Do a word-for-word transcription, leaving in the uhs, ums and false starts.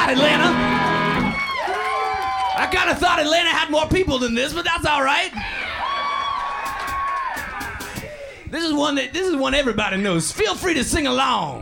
lot, Atlanta. I kind of thought Atlanta had more people than this, but that's all right. This is one that this is one everybody knows. Feel free to sing along.